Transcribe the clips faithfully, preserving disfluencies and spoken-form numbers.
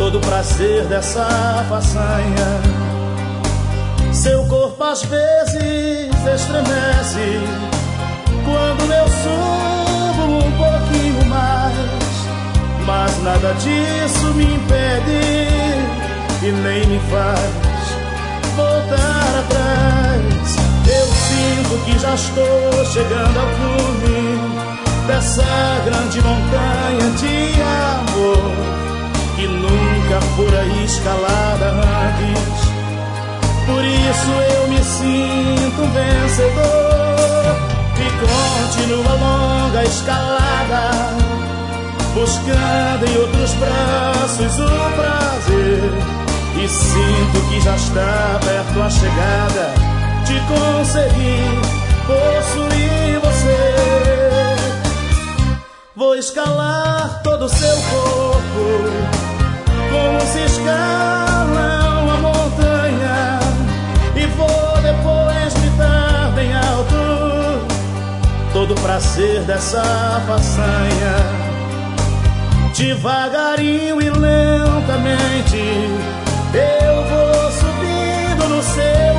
todo o prazer dessa façanha. Seu corpo às vezes estremece quando eu subo um pouquinho mais, mas nada disso me impede e nem me faz voltar atrás. Eu sinto que já estou chegando ao cume dessa grande montanha de amor que nunca fora escalada antes. Por isso eu me sinto um vencedor e continuo a longa escalada, buscando em outros braços o prazer. E sinto que já está perto a chegada de conseguir possuir você. Vou escalar todo o seu corpo como se escala uma montanha, e vou depois gritar bem alto todo o prazer dessa façanha. Devagarinho e lentamente eu vou subindo no seu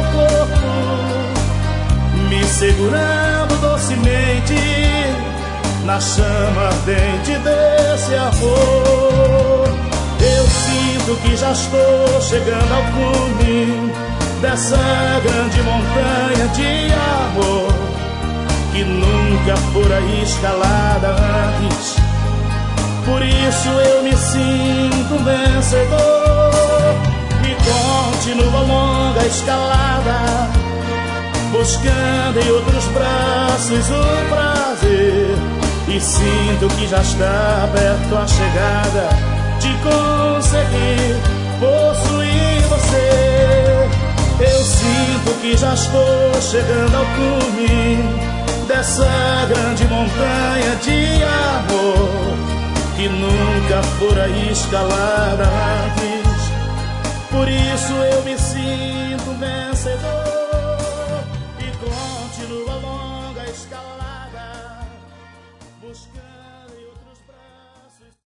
corpo, me segurando docemente na chama ardente desse amor. Eu sinto que já estou chegando ao cume dessa grande montanha de amor que nunca fora escalada antes. Por isso eu me sinto um vencedor e continuo a longa escalada, buscando em outros braços o prazer. E sinto que já está perto a chegada de conseguir possuir você. Eu sinto que já estou chegando ao cume dessa grande montanha de amor que nunca fora escalada antes. Por isso eu me sinto vencedor.